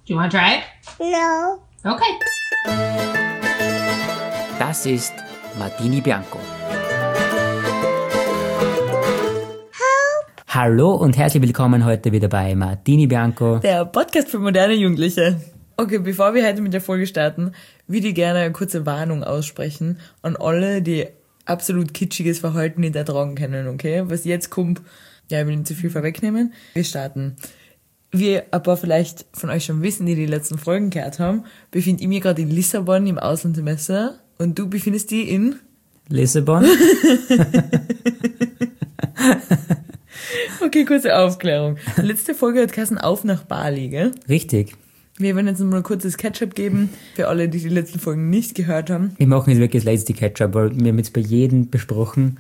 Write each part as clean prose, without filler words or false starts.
Do you want to try it? No. Okay. Das ist Martini Bianco. Hallo und herzlich willkommen heute wieder bei Martini Bianco. Der Podcast für moderne Jugendliche. Okay, bevor wir heute mit der Folge starten, würde ich gerne eine kurze Warnung aussprechen an alle, die absolut kitschiges Verhalten nicht ertragen können, okay? Was jetzt kommt, ja, ich will nicht zu viel vorwegnehmen. Wir starten. Wie ein paar vielleicht von euch schon wissen, die letzten Folgen gehört haben, befinde ich mich gerade in Lissabon im Auslandssemester und du befindest dich in Lissabon. Okay, kurze Aufklärung. Letzte Folge hat geheißen Auf nach Bali, gell? Richtig. Wir werden jetzt noch mal ein kurzes Catch-up geben, für alle, die letzten Folgen nicht gehört haben. Wir machen jetzt wirklich das letzte Catch-up, weil wir haben jetzt bei jedem besprochen,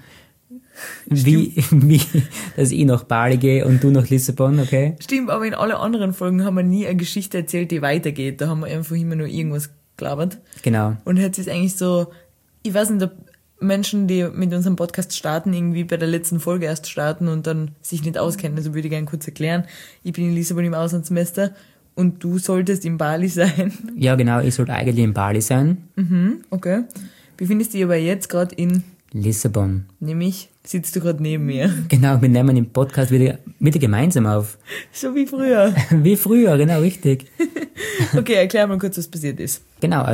wie dass ich nach Bali gehe und du nach Lissabon, okay? Stimmt, aber in alle anderen Folgen haben wir nie eine Geschichte erzählt, die weitergeht. Da haben wir einfach immer nur irgendwas gelabert. Genau. Und jetzt ist eigentlich so, ich weiß nicht, ob Menschen, die mit unserem Podcast starten, irgendwie bei der letzten Folge erst starten und dann sich nicht auskennen. Also würde ich gerne kurz erklären. Ich bin in Lissabon im Auslandssemester und du solltest in Bali sein. Ja, genau, ich sollte eigentlich in Bali sein. Okay. Befindest dich aber jetzt gerade in Lissabon. nämlich sitzt du gerade neben mir. Genau, wir nehmen den Podcast wieder gemeinsam auf. So wie früher. Wie früher, genau, richtig. Okay, erklär mal kurz, was passiert ist. Genau,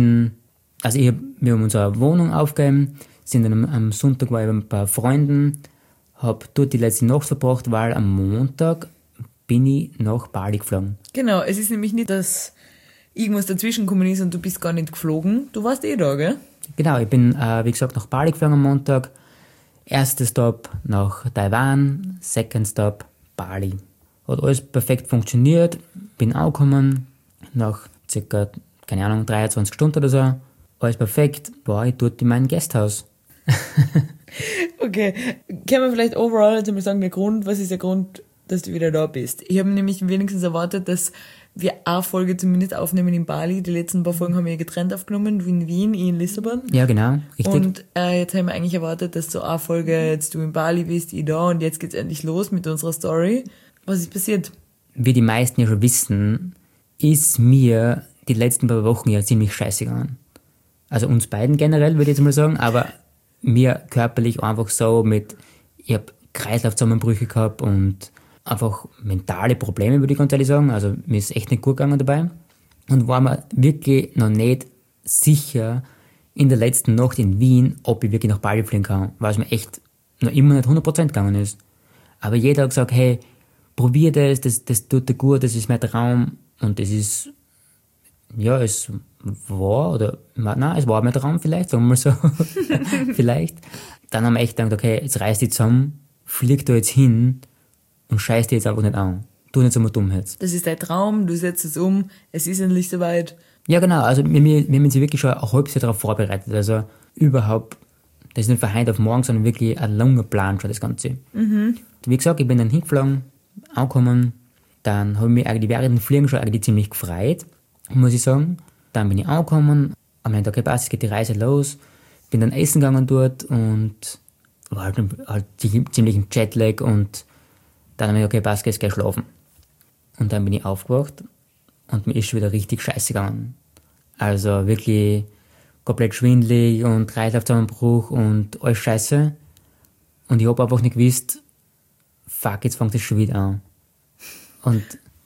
wir haben unsere Wohnung aufgegeben, sind dann am Sonntag war ich bei ein paar Freunden, hab dort die letzte Nacht verbracht, weil am Montag bin ich nach Bali geflogen. Genau, es ist nämlich nicht, dass irgendwas dazwischen gekommen ist und du bist gar nicht geflogen. Du warst eh da, gell? Genau, ich bin, wie gesagt, nach Bali geflogen am Montag. Erster Stop nach Taiwan, second Stop Bali. Hat alles perfekt funktioniert, bin angekommen, nach circa, keine Ahnung, 23 Stunden oder so. Alles perfekt, war ich dort in meinem Gasthaus. Okay, können wir vielleicht overall jetzt mal sagen, was ist der Grund, dass du wieder da bist? Ich habe nämlich wenigstens erwartet, dass wir eine Folge zumindest aufnehmen in Bali. Die letzten paar Folgen haben wir getrennt aufgenommen, du in Wien, ich in Lissabon. Ja, genau, richtig. Und jetzt haben wir eigentlich erwartet, dass so eine Folge jetzt du in Bali bist, ich da und jetzt geht's endlich los mit unserer Story. Was ist passiert? Wie die meisten ja schon wissen, ist mir die letzten paar Wochen ja ziemlich scheiße gegangen. Also uns beiden generell, würde ich jetzt mal sagen, aber mir körperlich einfach so ich habe Kreislaufzusammenbrüche gehabt und einfach mentale Probleme, würde ich ganz ehrlich sagen. Also mir ist echt nicht gut gegangen dabei. Und war mir wirklich noch nicht sicher in der letzten Nacht in Wien, ob ich wirklich nach Bali fliegen kann, weil es mir echt noch immer nicht 100% gegangen ist. Aber jeder hat gesagt, hey, probier das tut dir gut, das ist mein Traum. Und es ist, ja, es war mein Traum vielleicht, sagen wir mal so. Vielleicht. Dann haben wir echt gedacht, okay, jetzt reiß dich zusammen, flieg da jetzt hin und scheiß dir jetzt einfach nicht an. Tu nicht so mal dumm jetzt. Das ist dein Traum, du setzt es um, es ist endlich soweit. Ja, genau, also wir haben uns wirklich schon ein halbes Jahr darauf vorbereitet. Also überhaupt, das ist nicht von heute auf morgen, sondern wirklich ein langer Plan schon, das Ganze. Wie gesagt, ich bin dann hingeflogen, angekommen, dann habe ich mich eigentlich während dem Fliegen schon eigentlich ziemlich gefreut, muss ich sagen. Dann bin ich angekommen, habe mir gedacht, okay, passt, jetzt geht die Reise los. Bin dann essen gegangen dort und war halt ziemlich im Jetlag und dann habe ich gedacht, okay, passt, jetzt geh schlafen. Und dann bin ich aufgewacht und mir ist schon wieder richtig scheiße gegangen. Also wirklich komplett schwindelig und Kreislaufzusammenbruch und alles scheiße. Und ich habe einfach nicht gewusst, fuck, jetzt fängt das schon wieder an. Und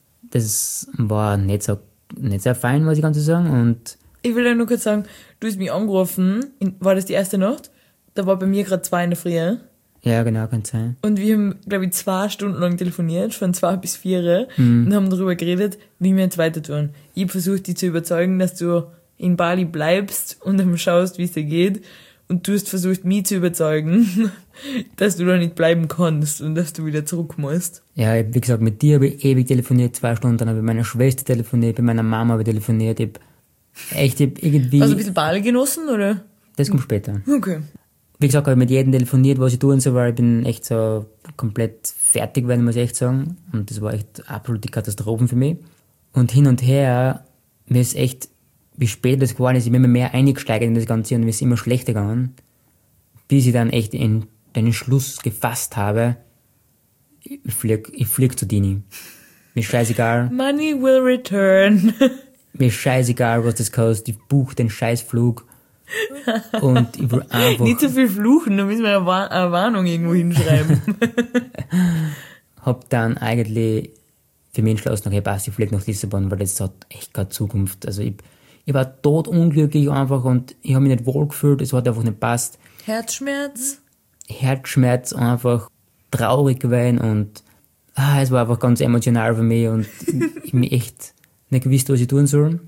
das war nicht so fein, muss ich ganz so sagen. Und Ich will ja nur kurz sagen, du hast mich angerufen, war das die erste Nacht? Da war bei mir gerade 2 in der Früh. ja, genau, kann sein. Und wir haben, glaube ich, 2 Stunden lang telefoniert, von 2 bis 4 und haben darüber geredet, wie wir jetzt weiter tun. Ich habe versucht, dich zu überzeugen, dass du in Bali bleibst und dann schaust, wie es dir geht. Und du hast versucht, mich zu überzeugen, dass du da nicht bleiben kannst und dass du wieder zurück musst. Ja, wie gesagt, mit dir habe ich ewig telefoniert, 2 Stunden, dann habe ich mit meiner Schwester telefoniert, mit meiner Mama habe ich telefoniert, ich hab irgendwie... Hast du ein bisschen Bali genossen, oder? Das kommt später. Okay. Wie gesagt, habe ich mit jedem telefoniert, was ich tun soll, weil ich bin echt so komplett fertig geworden, muss ich echt sagen. Und das war echt absolut die Katastrophe für mich. Und hin und her, mir ist echt, wie später das geworden ist, ich bin immer mehr eingesteigert in das Ganze und mir ist immer schlechter gegangen, bis ich dann echt den Entschluss gefasst habe, ich flieg zu Dini. Mir ist scheißegal. Money will return. Mir ist scheißegal, was das kostet. Ich buche den Scheißflug. Und ich will einfach... Nicht so viel fluchen, da müssen wir eine Warnung irgendwo hinschreiben. Hab dann eigentlich für mich entschlossen, okay, passt, ich fliege nach Lissabon, weil das hat echt keine Zukunft. Also ich war totunglücklich einfach und ich habe mich nicht wohl gefühlt, es hat einfach nicht passt. Herzschmerz einfach, traurig gewesen und es war einfach ganz emotional für mich und ich mir echt nicht gewusst, was ich tun soll.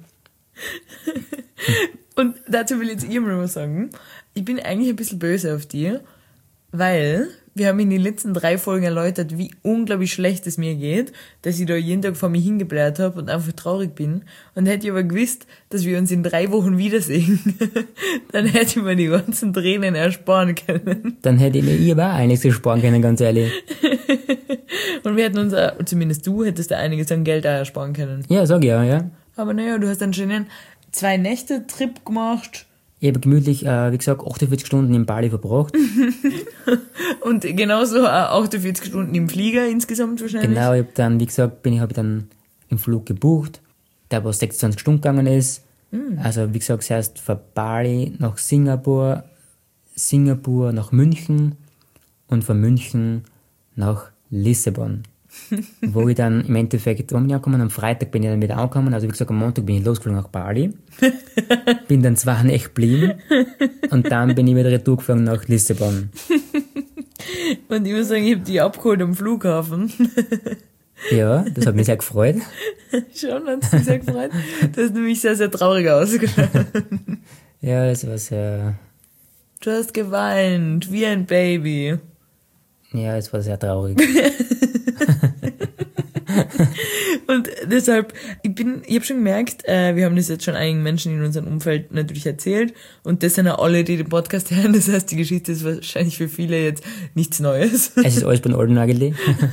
Und dazu will ich jetzt mal was sagen. Ich bin eigentlich ein bisschen böse auf dich, weil wir haben in den letzten 3 Folgen erläutert, wie unglaublich schlecht es mir geht, dass ich da jeden Tag vor mir hingebläht habe und einfach traurig bin. Und hätte ich aber gewusst, dass wir uns in 3 Wochen wiedersehen, dann hätte ich mir die ganzen Tränen ersparen können. Dann hätte ich mir aber auch einiges ersparen können, ganz ehrlich. Und wir hätten uns, zumindest du, hättest da einiges an Geld auch ersparen können. Ja, sag ich ja. Aber naja, du hast einen schönen 2 Nächte Trip gemacht. Ich habe gemütlich, wie gesagt, 48 Stunden in Bali verbracht. Und genauso auch 48 Stunden im Flieger insgesamt wahrscheinlich. Genau, ich habe dann, wie gesagt, habe ich dann im Flug gebucht, der was 26 Stunden gegangen ist. Also, wie gesagt, zuerst von Bali nach Singapur nach München und von München nach Lissabon. Wo ich dann im Endeffekt angekommen, am Freitag bin ich dann wieder angekommen, also wie gesagt, am Montag bin ich losgeflogen nach Bali, bin dann 2 Nächte geblieben und dann bin ich wieder retour geflogen nach Lissabon. Und ich muss sagen, ich habe die abgeholt am Flughafen. Ja, das hat mich sehr gefreut. Schon, hat es mich sehr gefreut. Das ist nämlich sehr, sehr traurig ausgeschaut. Ja, das war sehr... Du hast geweint, wie ein Baby. Ja, es war sehr traurig. Und deshalb, ich habe schon gemerkt, wir haben das jetzt schon einigen Menschen in unserem Umfeld natürlich erzählt und das sind ja alle, die den Podcast hören, das heißt, die Geschichte ist wahrscheinlich für viele jetzt nichts Neues. Es ist alles beim Alten eigentlich.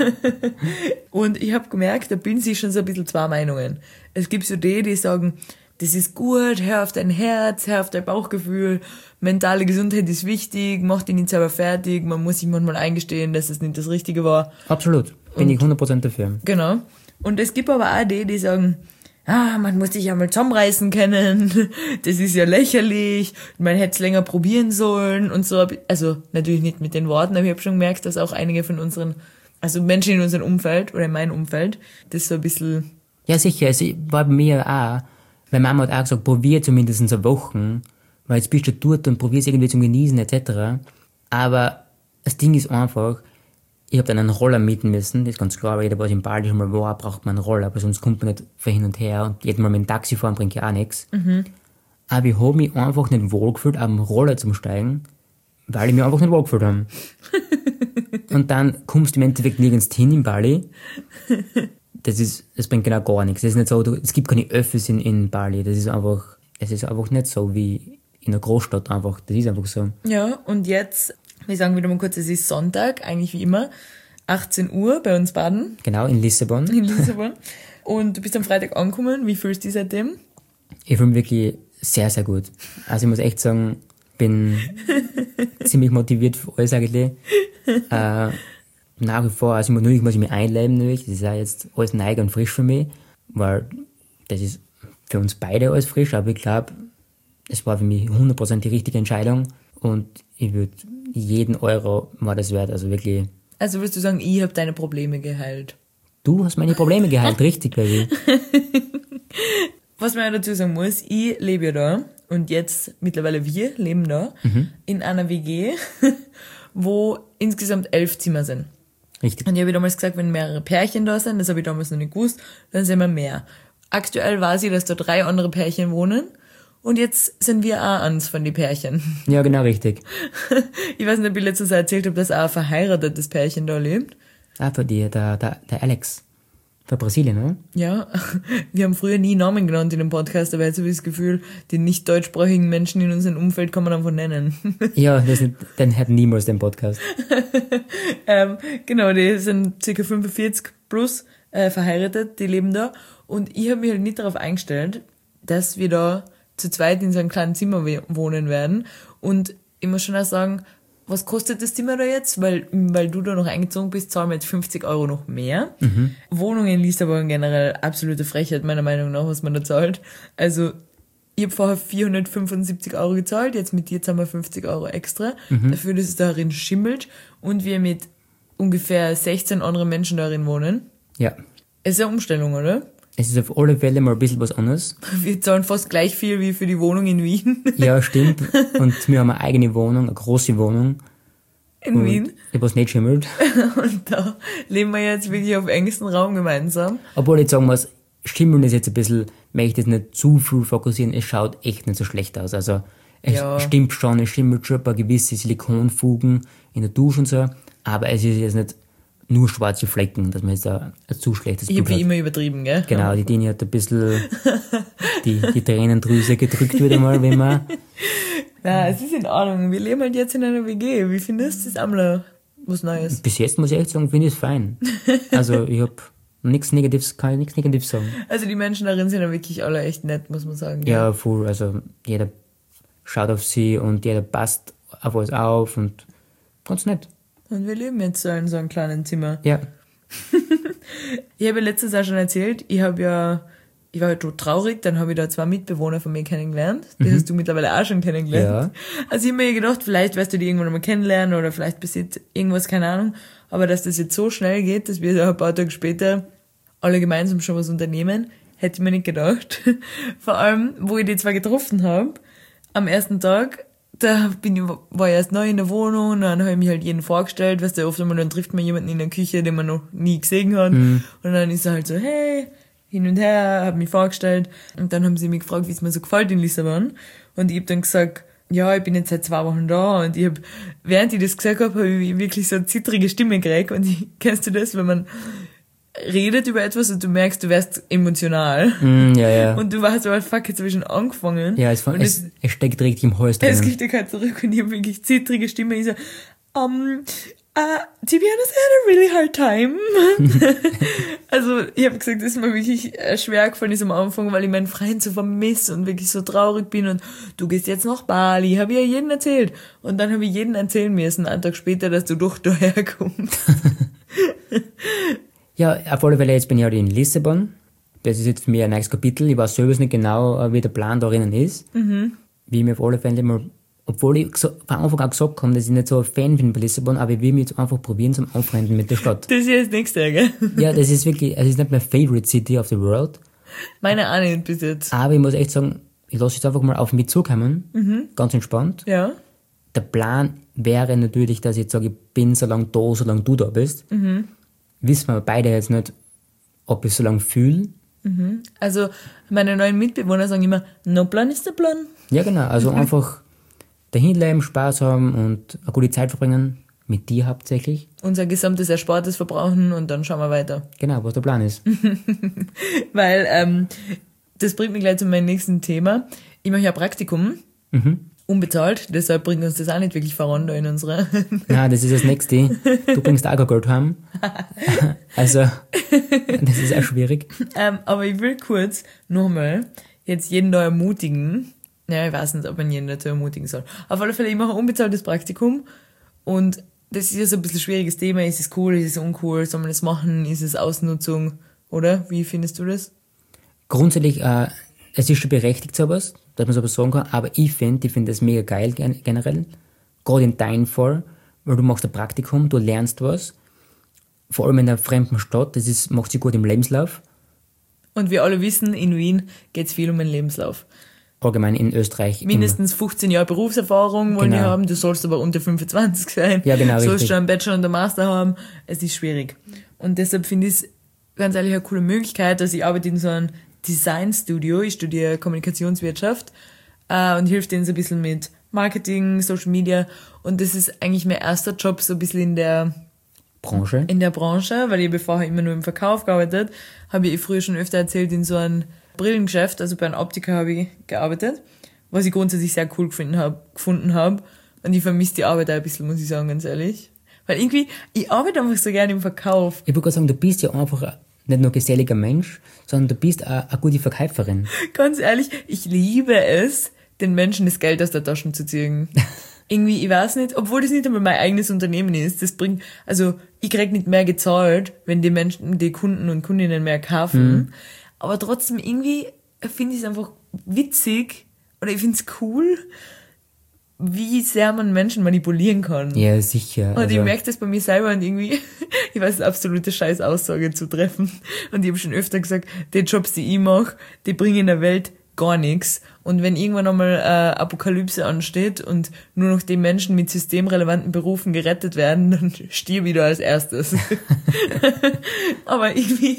Und ich habe gemerkt, da bin ich schon so ein bisschen 2 Meinungen. Es gibt so die sagen, das ist gut, hör auf dein Herz, hör auf dein Bauchgefühl, mentale Gesundheit ist wichtig, mach dich nicht selber fertig, man muss sich manchmal eingestehen, dass es nicht das Richtige war. Absolut, bin ich 100% dafür. Genau. Und es gibt aber auch die sagen, man muss sich ja mal zusammenreißen können, das ist ja lächerlich, man hätte es länger probieren sollen und so. Also natürlich nicht mit den Worten, aber ich habe schon gemerkt, dass auch einige von unseren, also Menschen in unserem Umfeld oder in meinem Umfeld, das so ein bisschen... Ja sicher, es war bei mir auch, meine Mama hat auch gesagt, probier zumindest so Wochen, weil jetzt bist du dort und probierst irgendwie zum Genießen etc. Aber das Ding ist einfach, ich habe dann einen Roller mieten müssen, das ist ganz klar, weil jeder, was in Bali schon mal war, braucht man einen Roller, aber sonst kommt man nicht von hin und her und jedes Mal mit dem Taxi fahren bringt ja auch nichts. Aber ich habe mich einfach nicht wohlgefühlt, am Roller zu steigen, weil ich mich einfach nicht wohlgefühlt habe. Und dann kommst du im Endeffekt nirgends hin in Bali. Das bringt genau gar nichts. Das ist nicht so, es gibt keine Öffis in Bali. Es ist einfach nicht so wie in einer Großstadt einfach. Das ist einfach so. Ja, und jetzt, wir sagen wieder mal kurz, es ist Sonntag, eigentlich wie immer, 18 Uhr bei uns Baden. Genau, in Lissabon. Und du bist am Freitag angekommen. Wie fühlst du dich seitdem? Ich fühle mich wirklich sehr, sehr gut. Also ich muss echt sagen, bin ziemlich motiviert für alles eigentlich. Nach wie vor, also natürlich muss ich mich einleben, natürlich. Das ist ja jetzt alles neu und frisch für mich, weil das ist für uns beide alles frisch, aber ich glaube, es war für mich 100% die richtige Entscheidung und ich würde jeden Euro war das wert, also wirklich. Also würdest du sagen, ich habe deine Probleme geheilt? Du hast meine Probleme geheilt, richtig, Baby. Was man ja dazu sagen muss, ich lebe ja da und jetzt mittlerweile wir leben da in einer WG, wo insgesamt 11 Zimmer sind. Richtig. Und ich habe damals gesagt, wenn mehrere Pärchen da sind, das habe ich damals noch nicht gewusst, dann sind wir mehr. Aktuell weiß ich, dass da 3 andere Pärchen wohnen und jetzt sind wir auch eins von den Pärchen. Ja, genau, richtig. Ich weiß nicht, ob ich letztes Jahr erzählt habe, dass auch ein verheiratetes Pärchen da lebt. Ah, bei dir, der Alex. Von Brasilien, oder? Ja, wir haben früher nie Namen genannt in dem Podcast, aber jetzt habe ich das Gefühl, die nicht deutschsprachigen Menschen in unserem Umfeld kann man einfach nennen. Ja, den hat niemals den Podcast. Genau, die sind ca. 45 plus verheiratet, die leben da. Und ich habe mich halt nicht darauf eingestellt, dass wir da zu zweit in so einem kleinen Zimmer wohnen werden. Und ich muss schon auch sagen, was kostet das Zimmer da jetzt? Weil du da noch eingezogen bist, zahlen wir jetzt 50 Euro noch mehr. Wohnungen in Lissabon generell absolute Frechheit, meiner Meinung nach, was man da zahlt. Also, ich habe vorher 475 Euro gezahlt, jetzt mit dir zahlen wir 50 Euro extra. Dafür, dass es darin schimmelt und wir mit ungefähr 16 anderen Menschen darin wohnen. Ja. Es ist eine Umstellung, oder? Es ist auf alle Fälle mal ein bisschen was anderes. Wir zahlen fast gleich viel wie für die Wohnung in Wien. Ja, stimmt. Und wir haben eine eigene Wohnung, eine große Wohnung. In Wien. Die was nicht schimmelt. Und da leben wir jetzt wirklich auf engstem Raum gemeinsam. Obwohl ich sagen muss, Schimmeln ist jetzt ein bisschen, möchte ich nicht zu viel fokussieren, es schaut echt nicht so schlecht aus. Also es stimmt schon, es schimmelt schon ein paar gewisse Silikonfugen in der Dusche und so, aber es ist jetzt nicht nur schwarze Flecken, dass man jetzt ein zu schlechtes Ich Bild habe hat. immer übertrieben, gell? Genau, die Dini hat ein bisschen die Tränendrüse gedrückt wieder mal, wenn man... Na, es ist in Ordnung. Wir leben halt jetzt in einer WG. Wie findest du das Amler? Was Neues? Bis jetzt muss ich echt sagen, finde ich es fein. Also ich habe nichts Negatives, kann ich nichts Negatives sagen. Also die Menschen darin sind ja wirklich alle echt nett, muss man sagen. Ja, voll. Also jeder schaut auf sie und jeder passt auf alles auf und ganz nett. Und wir leben jetzt so in so einem kleinen Zimmer. Ja. Ich habe ja letztes Jahr schon erzählt, ich war halt so traurig, dann habe ich da 2 Mitbewohner von mir kennengelernt. Die hast du mittlerweile auch schon kennengelernt. Ja. Also ich habe mir gedacht, vielleicht wirst du die irgendwann mal kennenlernen oder vielleicht passiert irgendwas, keine Ahnung. Aber dass das jetzt so schnell geht, dass wir da ein paar Tage später alle gemeinsam schon was unternehmen, hätte ich mir nicht gedacht. Vor allem, wo ich die 2 getroffen habe, am ersten Tag, war ich erst neu in der Wohnung und dann habe ich mich halt jeden vorgestellt, weißt du, oft einmal dann trifft man jemanden in der Küche, den man noch nie gesehen hat. Und dann ist er halt so, hey, hin und her, habe mich vorgestellt und dann haben sie mich gefragt, wie es mir so gefällt in Lissabon und ich habe dann gesagt, ja, ich bin jetzt seit 2 Wochen da und ich habe, während ich das gesagt habe ich wirklich so eine zittrige Stimme gekriegt und kennst du das, wenn man redet über etwas und du merkst, du wärst emotional. Ja. Und du warst so, fuck, jetzt habe ich schon angefangen. Ja, es steckt richtig im Hals drin. Es kriegt dir halt zurück und ich habe wirklich zittrige Stimme. Ich so, to be honest, I had a really hard time. Also, ich habe gesagt, das ist mir wirklich schwer gefallen ist am Anfang, weil ich meinen Freund so vermisse und wirklich so traurig bin und du gehst jetzt nach Bali, habe ich ja jedem erzählt. Und dann habe ich jedem erzählen müssen, einen Tag später, dass du doch daher kommst. Ja, auf alle Fälle, jetzt bin ich halt in Lissabon. Das ist jetzt für mich ein neues Kapitel. Ich weiß selber nicht genau, wie der Plan darin ist. Wie ich mir auf alle Fälle mal, obwohl ich von Anfang an gesagt habe, dass ich nicht so ein Fan bin bei Lissabon, aber ich will mich jetzt einfach probieren zum Anfreunden mit der Stadt. Das hier ist das nächste, gell? Ja, das ist wirklich, es ist nicht meine favorite city of the world. Meine auch nicht bis jetzt. Aber ich muss echt sagen, ich lasse jetzt einfach mal auf mich zukommen. Ganz entspannt. Ja. Der Plan wäre natürlich, dass ich jetzt sage, ich bin so lange da, solange du da bist. Wissen wir beide jetzt nicht, ob ich so lange fühle. Also, meine neuen Mitbewohner sagen immer, no Plan ist der Plan. Ja, genau. Also einfach dahin leben, Spaß haben und eine gute Zeit verbringen. Mit dir hauptsächlich. Unser gesamtes Erspartes verbrauchen und dann schauen wir weiter. Genau, was der Plan ist. Weil, das bringt mich gleich zu meinem nächsten Thema. Ich mache ja Praktikum. Unbezahlt, deshalb bringt uns das auch nicht wirklich voran da in unserer... Nein, das ist das Nächste. Du bringst auch kein Geld heim. Also, das ist auch schwierig. Aber ich will kurz nochmal jetzt jeden da ermutigen. Ja, ich weiß nicht, ob man jeden dazu ermutigen soll. Auf alle Fälle, ich mache ein unbezahltes Praktikum und das ist ja so ein bisschen ein schwieriges Thema. Ist es cool, ist es uncool, soll man das machen, ist es Ausnutzung, oder? Wie findest du das? Grundsätzlich, es ist schon berechtigt sowas, dass man sowas sagen kann, aber ich finde das mega geil generell. Gerade in deinem Fall, weil du machst ein Praktikum, du lernst was, vor allem in einer fremden Stadt, macht sich gut im Lebenslauf. Und wir alle wissen, in Wien geht es viel um den Lebenslauf. Allgemein in Österreich. Mindestens 15 Jahre Berufserfahrung wollen wir haben, du sollst aber unter 25 sein. Ja, genau, sollst richtig. schon einen Bachelor und einen Master haben, es ist schwierig. Und deshalb finde ich es ganz ehrlich eine coole Möglichkeit, dass ich arbeite in so einem Designstudio, ich studiere Kommunikationswirtschaft und hilft denen so ein bisschen mit Marketing, Social Media und das ist eigentlich mein erster Job so ein bisschen in der Branche, weil ich vorher immer nur im Verkauf gearbeitet, habe ich früher schon öfter erzählt, in so einem Brillengeschäft, also bei einem Optiker habe ich gearbeitet, was ich grundsätzlich sehr cool gefunden habe und ich vermisse die Arbeit auch ein bisschen, muss ich sagen, ganz ehrlich. Weil irgendwie, ich arbeite einfach so gerne im Verkauf. Ich würde gerade sagen, du bist ja einfach nicht nur ein geselliger Mensch, sondern du bist auch eine gute Verkäuferin. Ganz ehrlich, ich liebe es, den Menschen das Geld aus der Taschen zu ziehen. irgendwie, ich weiß nicht, obwohl das nicht einmal mein eigenes Unternehmen ist, das bringt, also ich krieg nicht mehr gezahlt, wenn die Menschen, die Kunden und Kundinnen mehr kaufen, aber trotzdem irgendwie finde ich es einfach witzig oder ich finde es cool, wie sehr man Menschen manipulieren kann. Ja, sicher. Und ich merke das bei mir selber und irgendwie, ich weiß, absolute scheiß Aussage zu treffen. Und ich habe schon öfter gesagt, die Jobs, die ich mache, die bringen in der Welt gar nichts. Und wenn irgendwann einmal Apokalypse ansteht und nur noch die Menschen mit systemrelevanten Berufen gerettet werden, dann stirb ich da als erstes. Aber irgendwie,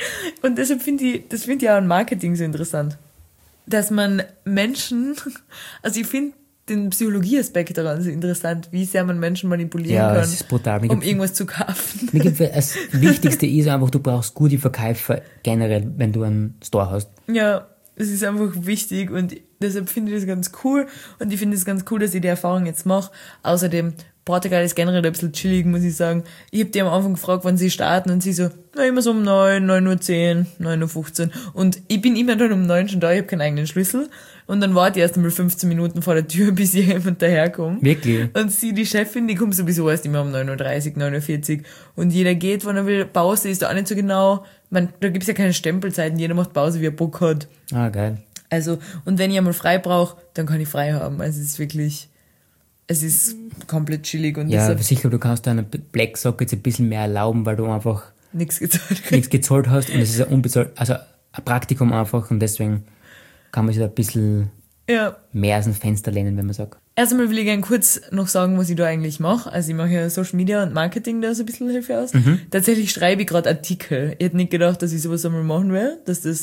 und deshalb finde ich auch an Marketing so interessant. Dass man Menschen, also ich finde den Psychologieaspekt daran so interessant, wie sehr man Menschen manipulieren kann, es ist brutal. um irgendwas zu kaufen. Das Wichtigste ist einfach, du brauchst gute Verkäufer generell, wenn du einen Store hast. Ja, es ist einfach wichtig und deshalb finde ich das ganz cool und ich finde es ganz cool, dass ich die Erfahrung jetzt mache. Außerdem, Portugal ist generell ein bisschen chillig, muss ich sagen. Ich habe die am Anfang gefragt, wann sie starten und sie so, na immer so um 9:10 9:15 und ich bin immer dann um 9 schon da, ich habe keinen eigenen Schlüssel und dann warte ich erst einmal 15 Minuten vor der Tür, bis jemand daherkommt. Wirklich? Und sie, die Chefin, die kommt sowieso erst immer um 9:30 9:40 und jeder geht, wann er will. Pause ist da auch nicht so genau. Da gibt's ja keine Stempelzeiten, jeder macht Pause, wie er Bock hat. Ah, geil. Also, und wenn ich einmal frei brauche, dann kann ich frei haben. Also es ist wirklich, es ist komplett chillig und Ja, deshalb sicher, du kannst deiner Black Sock jetzt ein bisschen mehr erlauben, weil du einfach nichts gezahlt. nichts gezahlt hast und es ist ein unbezahlt, also ein Praktikum einfach und deswegen kann man sich da ein bisschen Ja. mehr aus dem Fenster lehnen, wenn man sagt. Erst einmal will ich gerne kurz noch sagen, was ich da eigentlich mache. Also ich mache ja Social Media und Marketing da so ein bisschen Hilfe aus. Tatsächlich schreibe ich gerade Artikel. Ich hätte nicht gedacht, dass ich sowas einmal machen werde,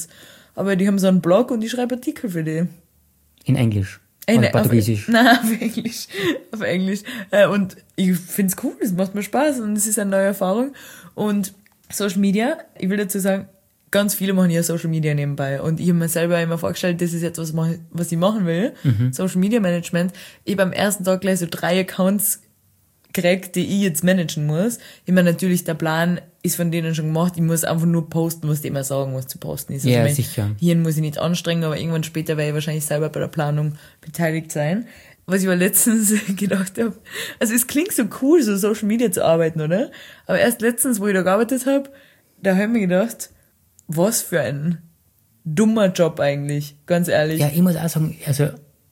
aber die haben so einen Blog und ich schreibe Artikel für die. In Englisch. Oder Portugiesisch. Nein, auf Englisch. Auf Englisch. Und ich find's cool, es macht mir Spaß und es ist eine neue Erfahrung. Und Social Media, ich will dazu sagen, ganz viele machen ja Social Media nebenbei. Und ich habe mir selber immer vorgestellt, das ist etwas, was ich machen will. Social Media Management. Ich habe am ersten Tag gleich so 3 Accounts gekriegt, die ich jetzt managen muss. Ich meine, natürlich, der Plan ist von denen schon gemacht. Ich muss einfach nur posten, was die immer sagen, was zu posten ist. Also Ja, sicher. Hier muss ich nicht anstrengen, aber irgendwann später werde ich wahrscheinlich selber bei der Planung beteiligt sein. Was ich aber letztens gedacht habe, also es klingt so cool, so Social Media zu arbeiten, oder? Aber erst letztens, wo ich da gearbeitet habe, da habe ich mir gedacht, was für ein dummer Job eigentlich, ganz ehrlich. Ja, ich muss auch sagen, also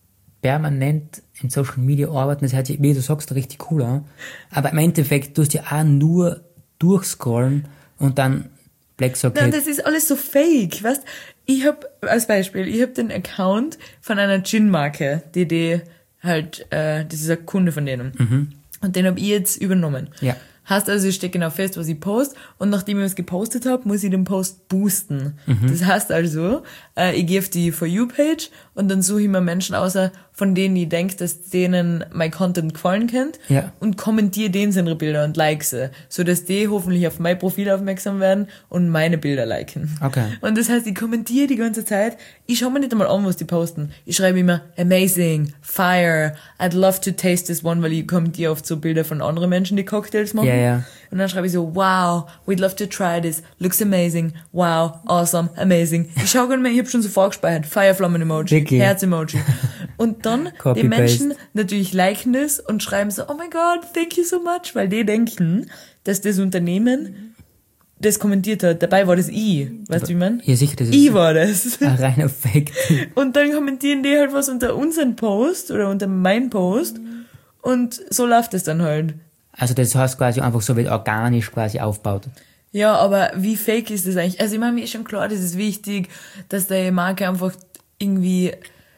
permanent in Social Media arbeiten, das hört sich, wie du sagst, richtig cool an. Aber im Endeffekt tust du ja auch nur durchscrollen und dann Black Socket. Nein, das ist alles so fake, weißt? Ich habe als Beispiel, ich habe den Account von einer Gin-Marke, die halt, das ist ein Kunde von denen. Und den habe ich jetzt übernommen. Ja. Heißt also, ich stecke genau fest, was ich poste und nachdem ich was gepostet habe, muss ich den Post boosten. Das heißt also, ich gehe auf die For You-Page und dann suche ich mir Menschen aus, von denen ich denke, dass denen mein Content gefallen könnte Ja. und kommentiere denen seine Bilder und like sie, sodass die hoffentlich auf mein Profil aufmerksam werden und meine Bilder liken. Okay. Und das heißt, ich kommentiere die ganze Zeit. Ich schaue mir nicht einmal an, was die posten. Ich schreibe immer, amazing, fire, I'd love to taste this one, weil ich kommentiere oft so Bilder von anderen Menschen, die Cocktails machen. Ja, ja. Und dann schreibe ich so, wow, we'd love to try this, looks amazing, wow, awesome, amazing. Ich schaue gar nicht mehr, ich habe schon so vorgespeichert, Fireflammen-Emoji, Wirklich? Herz-Emoji. Und dann Copy, die Menschen natürlich liken das und schreiben so, oh my God, thank you so much, weil die denken, dass das Unternehmen das kommentiert hat. Dabei war das ich. Weißt du, wie ich meine? Ja, sicher, das ist Ich war das. ein reiner Fakt. Und dann kommentieren die halt was unter unseren Post oder unter meinen Post und so läuft es dann halt. Also das heißt quasi einfach so, wie organisch quasi aufbaut. Ja, aber wie fake ist das eigentlich? Also ich meine, mir ist schon klar, das ist wichtig, dass die Marke einfach irgendwie,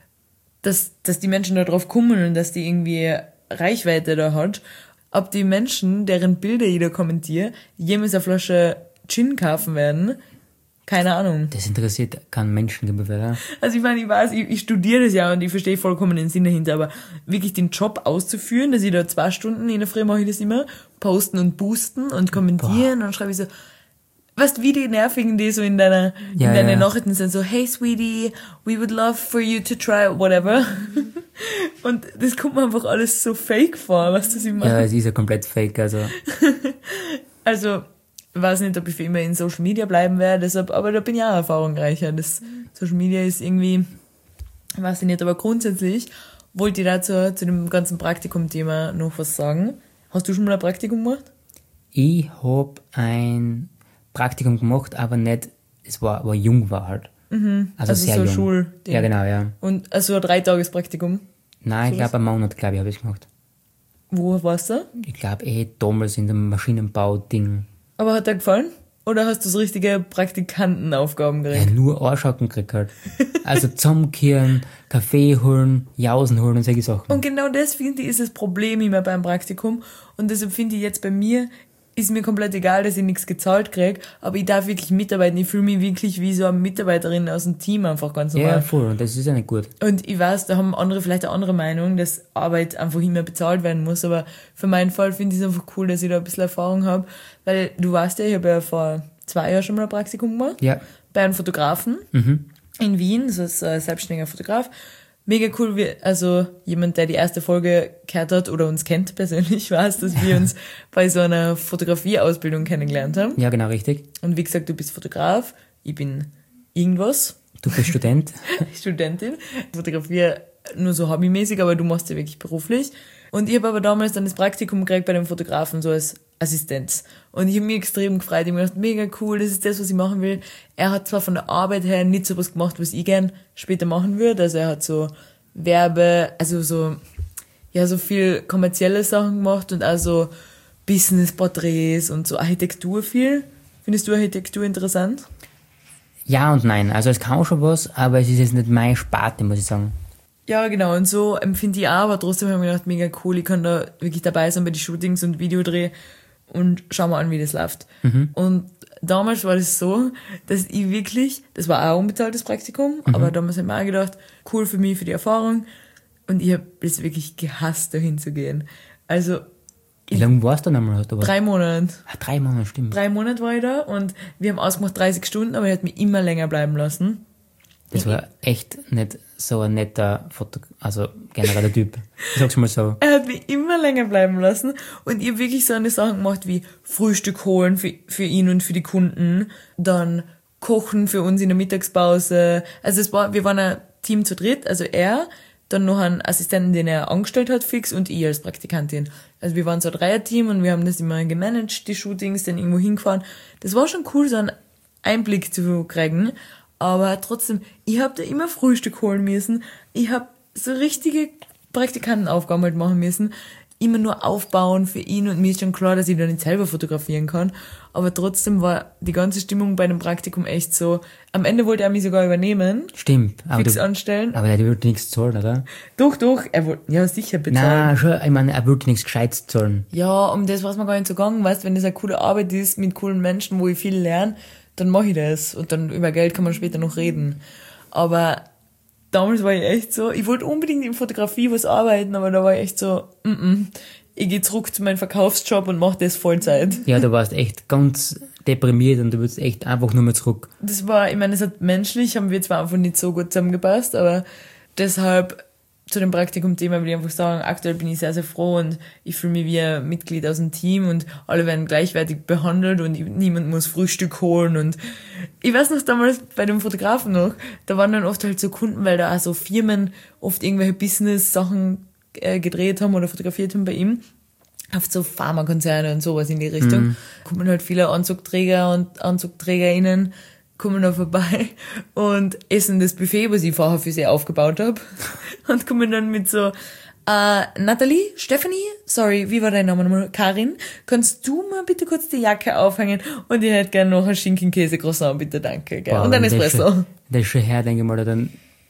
dass die Menschen da drauf kommen und dass die irgendwie Reichweite da hat. Ob die Menschen, deren Bilder ich da kommentiere, jemals eine Flasche Gin kaufen werden, keine Ahnung. Das interessiert keinen Menschen, oder? Also ich meine, ich weiß, ich studiere das ja und ich verstehe vollkommen den Sinn dahinter, aber wirklich den Job auszuführen, dass ich da 2 Stunden in der Früh mache ich das immer, posten und boosten und kommentieren und dann schreibe ich so, weißt du, wie die nervigen, die so in deine Nachrichten sind, so, hey sweetie, we would love for you to try whatever. Und das kommt mir einfach alles so fake vor, weißt du, was ich meine? Ja, es ist ja komplett fake, also. Also, ich weiß nicht, ob ich für immer in Social Media bleiben werde, deshalb, aber da bin ich auch erfahrungsreicher. Das Social Media ist irgendwie, weiß ich nicht, aber grundsätzlich. wollte ich dazu, zu dem ganzen Praktikum-Thema noch was sagen. Hast du schon mal ein Praktikum gemacht? Ich habe ein Praktikum gemacht, aber nicht, es war, aber jung war halt. Also sehr so ein jung. Schulding. Ja, genau, ja. Und also ein 3-Tages-Praktikum. Nein, ich glaube, einen Monat, glaube ich, habe ich gemacht. Wo warst du? Ich glaube, damals in dem Maschinenbau-Ding. Aber hat dir gefallen? Oder hast du so richtige Praktikantenaufgaben Ja, gekriegt? nur Anschauen gekriegt halt. Also zusammenkehren, Kaffee holen, Jausen holen und solche Sachen. Und genau das, finde ich, ist das Problem immer beim Praktikum. Und deshalb finde ich jetzt bei mir, ist mir komplett egal, dass ich nichts gezahlt kriege, aber ich darf wirklich mitarbeiten. Ich fühle mich wirklich wie so eine Mitarbeiterin aus dem Team einfach ganz normal. Ja, voll. Und das ist ja nicht gut. Und ich weiß, da haben andere vielleicht eine andere Meinung, dass Arbeit einfach immer bezahlt werden muss, aber für meinen Fall finde ich es einfach cool, dass ich da ein bisschen Erfahrung habe, weil du weißt ja, ich habe ja vor 2 Jahren schon mal ein Praktikum gemacht, Ja. bei einem Fotografen in Wien, so ist ein selbstständiger Fotograf. Mega cool, also jemand, der die erste Folge gehört hat oder uns kennt persönlich, weiß, dass wir uns bei so einer Fotografieausbildung kennengelernt haben. Ja, genau, richtig. Und wie gesagt, du bist Fotograf, ich bin irgendwas. Du bist Student. Studentin, fotografiere nur so hobbymäßig, aber du machst ja wirklich beruflich. Und ich habe aber damals dann das Praktikum gekriegt bei dem Fotografen, so als Assistenz. Und ich habe mich extrem gefreut. Ich habe mir gedacht, mega cool, das ist das, was ich machen will. Er hat zwar von der Arbeit her nicht so was gemacht, was ich gern später machen würde. Also er hat so also so viel kommerzielle Sachen gemacht und also Business-Porträts und so Architektur viel. Findest du Architektur interessant? Ja und nein. Also es kann schon was, aber es ist jetzt nicht meine Sparte, muss ich sagen. Ja, genau. Und so empfinde ich auch, aber trotzdem habe ich mir gedacht, mega cool, ich kann da wirklich dabei sein bei den Shootings und Videodreh und schau mal an, wie das läuft. Und damals war das so, dass ich wirklich, das war auch ein unbezahltes Praktikum, aber damals habe ich mir auch gedacht, cool für mich, für die Erfahrung. Und ich habe es wirklich gehasst, dahin zu gehen. Also, Wie lange warst du dann einmal? 3 Monate. 3 Monate, stimmt. 3 Monate war ich da und wir haben ausgemacht 30 Stunden, aber er hat mich immer länger bleiben lassen. Das war echt nicht so ein netter also genereller Typ. Ich sag's mal so. Er hat mich immer länger bleiben lassen und ich habe wirklich so eine Sachen gemacht wie Frühstück holen für ihn und für die Kunden, dann kochen für uns in der Mittagspause. Also wir waren ein Team zu dritt, also er, dann noch einen Assistenten, den er angestellt hat, fix, und ich als Praktikantin. Also wir waren so ein Dreierteam und wir haben das immer gemanagt, die Shootings, dann irgendwo hingefahren. Das war schon cool, so einen Einblick zu kriegen. Aber trotzdem, ich habe da immer Frühstück holen müssen. Ich habe so richtige Praktikantenaufgaben halt machen müssen. Immer nur aufbauen für ihn, und mir ist schon klar, dass ich da nicht selber fotografieren kann. Aber trotzdem war die ganze Stimmung bei dem Praktikum echt so. Am Ende wollte er mich sogar übernehmen. Stimmt. Aber Fix anstellen. Aber der würde nichts zahlen, oder? Doch, er wollte, ja sicher bezahlen. Nein, schon, ich meine, er würde nichts Gescheites zahlen. Ja, um das war es mir gar nicht so gegangen. Weißt, wenn das eine coole Arbeit ist mit coolen Menschen, wo ich viel lerne, dann mache ich das. Und dann über Geld kann man später noch reden. Aber damals war ich echt so, ich wollte unbedingt in Fotografie was arbeiten, aber da war ich echt so, ich gehe zurück zu meinem Verkaufsjob und mache das Vollzeit. Ja, du warst echt ganz deprimiert und du willst echt einfach nur mehr zurück. Das war, ich meine, es hat menschlich, haben wir zwar einfach nicht so gut zusammengepasst, aber deshalb zu dem Praktikum-Thema will ich einfach sagen, aktuell bin ich sehr, sehr froh und ich fühle mich wie ein Mitglied aus dem Team und alle werden gleichwertig behandelt und niemand muss Frühstück holen. Und ich weiß noch damals bei dem Fotografen noch, da waren dann oft halt so Kunden, weil da auch so Firmen oft irgendwelche Business-Sachen gedreht haben oder fotografiert haben bei ihm, auf so Pharmakonzerne und sowas in die Richtung. Kommen halt viele Anzugträger und AnzugträgerInnen kommen da vorbei und essen das Buffet, was ich vorher für sie aufgebaut habe, und kommen dann mit so, Nathalie, Stephanie, sorry, wie war dein Name nochmal? Karin, kannst du mal bitte kurz die Jacke aufhängen, und ich hätte gerne noch ein Schinkenkäse-Croissant, bitte, danke, gell? Boah, Und ein Espresso. Das ist schon her, denke ich mal, dann,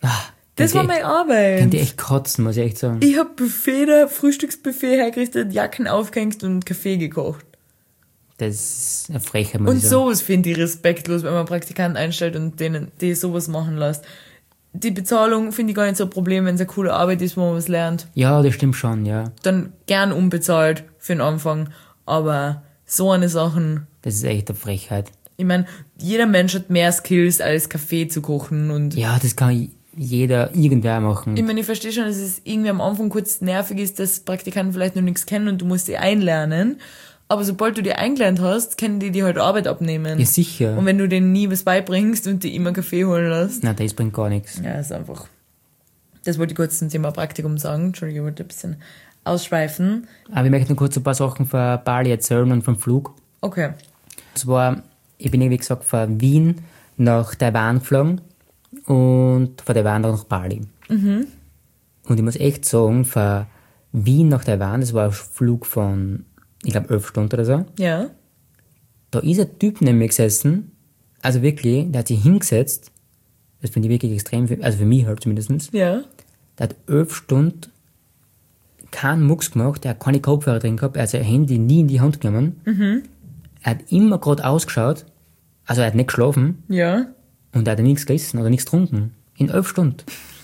Das war meine Arbeit. Kann die echt kotzen, muss ich echt sagen. Ich hab Frühstücksbuffet hergerichtet, Jacken aufgehängt und Kaffee gekocht. Das ist eine Frechheit, muss Und ich sagen. sowas finde ich respektlos, wenn man einen Praktikanten einstellt und die sowas machen lässt. Die Bezahlung finde ich gar nicht so ein Problem, wenn es eine coole Arbeit ist, wo man was lernt. Ja, das stimmt schon, ja. Dann gern unbezahlt für den Anfang. Aber so eine Sachen, Das ist echt eine Frechheit. ich meine, jeder Mensch hat mehr Skills als Kaffee zu kochen, und Ja, das kann irgendwer machen. ich meine, ich verstehe schon, dass es irgendwie am Anfang kurz nervig ist, dass Praktikanten vielleicht noch nichts kennen und du musst die einlernen. Aber sobald du die eingelernt hast, können die dir halt Arbeit abnehmen. Ja, sicher. Und wenn du denen nie was beibringst und die immer Kaffee holen lässt, Nein, das bringt gar nichts. ja, ist einfach Das wollte ich kurz zum Thema Praktikum sagen. Entschuldigung, ich wollte ein bisschen ausschweifen. Aber ich möchte noch kurz ein paar Sachen von Bali erzählen und vom Flug. Okay. Ich bin, wie gesagt, von Wien nach Taiwan geflogen und von Taiwan dann nach Bali. Und ich muss echt sagen, von Wien nach Taiwan, das war ein Flug von, ich glaube, 11 Stunden oder so. Ja. Da ist ein Typ neben mir gesessen, also wirklich, der hat sich hingesetzt, das finde ich wirklich extrem, also für mich halt zumindest. Ja. Der hat 11 Stunden keinen Mucks gemacht, er hat keine Kopfhörer drin gehabt, er hat sein Handy nie in die Hand genommen. Er hat immer gerade ausgeschaut, also er hat nicht geschlafen Ja. und er hat nichts gegessen oder nichts getrunken. In 11 Stunden.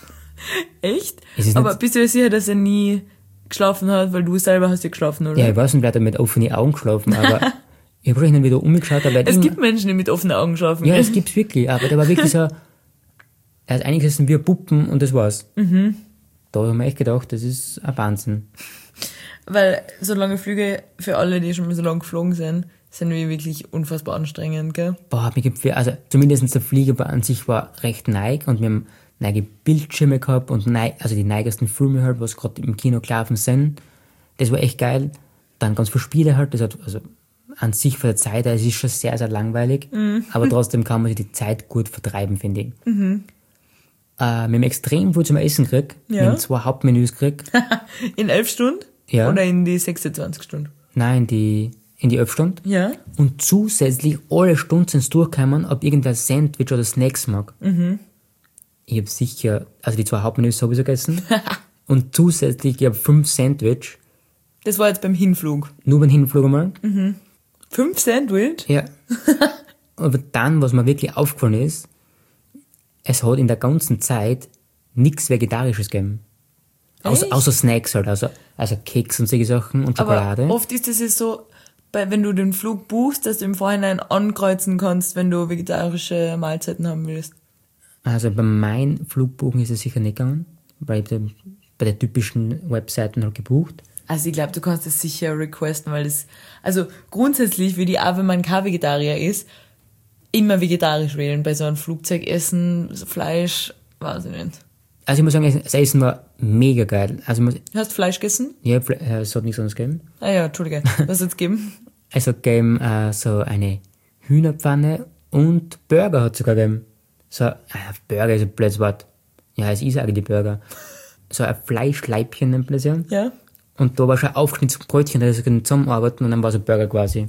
Echt? Es ist Aber nicht- bist du dir sicher, dass er nie geschlafen hat, weil du selber hast ja geschlafen, oder? Ja, ich weiß nicht, wer hat mit offenen Augen geschlafen, aber ich habe schon wieder umgeschaut, aber er hat Es immer, gibt Menschen, die mit offenen Augen schlafen. ja, gell? es gibt's wirklich, aber der war wirklich so, er ist eingesessen wie ein Puppen und das war's. Da habe ich mir echt gedacht, das ist ein Wahnsinn. Weil so lange Flüge für alle, die schon mal so lange geflogen sind wirklich unfassbar anstrengend, gell? Boah, mir gibt also zumindest der Flieger war an sich war recht neig und wir haben neige Bildschirme gehabt und also die neigesten Filme halt, was gerade im Kino gelaufen sind. Das war echt geil. Dann ganz viele Spiele halt, das hat, also an sich von der Zeit, her, es ist schon sehr, sehr langweilig, aber trotzdem kann man sich die Zeit gut vertreiben, finde ich. Wir haben extrem viel zum Essen gekriegt. Ja. Wir haben 2 Hauptmenüs gekriegt. In 11 Stunden? Ja. Oder in die 26 Stunden? Nein, in die 11 Stunden. Ja. Und zusätzlich alle Stunden sind es durchgekommen, ob irgendwer Sandwich oder Snacks mag. Ich habe sicher, also die 2 Hauptmenüs sowieso gegessen. Und zusätzlich, ich habe 5 Sandwich. Das war jetzt beim Hinflug. Nur beim Hinflug einmal. 5 Sandwich? Ja. Aber dann, was mir wirklich aufgefallen ist, es hat in der ganzen Zeit nichts Vegetarisches gegeben. Echt? Außer Snacks halt, also Keks und solche Sachen und Schokolade. Aber oft ist es ja so, wenn du den Flug buchst, dass du im Vorhinein ankreuzen kannst, wenn du vegetarische Mahlzeiten haben willst. Also bei meinen Flugbuchen ist es sicher nicht gegangen, weil ich bei den typischen Webseiten halt gebucht. Also ich glaube, du kannst das sicher requesten, weil das, also grundsätzlich würde ich auch, wenn man kein Vegetarier ist, immer vegetarisch wählen. Bei so einem Flugzeugessen, so Fleisch, weiß ich nicht. Also ich muss sagen, das Essen war mega geil. Also Hast du Fleisch gegessen? ja, es hat nichts anderes gegeben. Ah ja, Entschuldige. Was hat's gegeben? Es hat gegeben so eine Hühnerpfanne und Burger hat es sogar gegeben. So, Burger ist ein blödes Wort. Ja, es ist eigentlich die Burger. So ein Fleischleibchen nennt man das ja. Ja. Und da war schon ein aufgeschnittenes Brötchen, da ist es zusammenarbeiten und dann war so ein Burger quasi.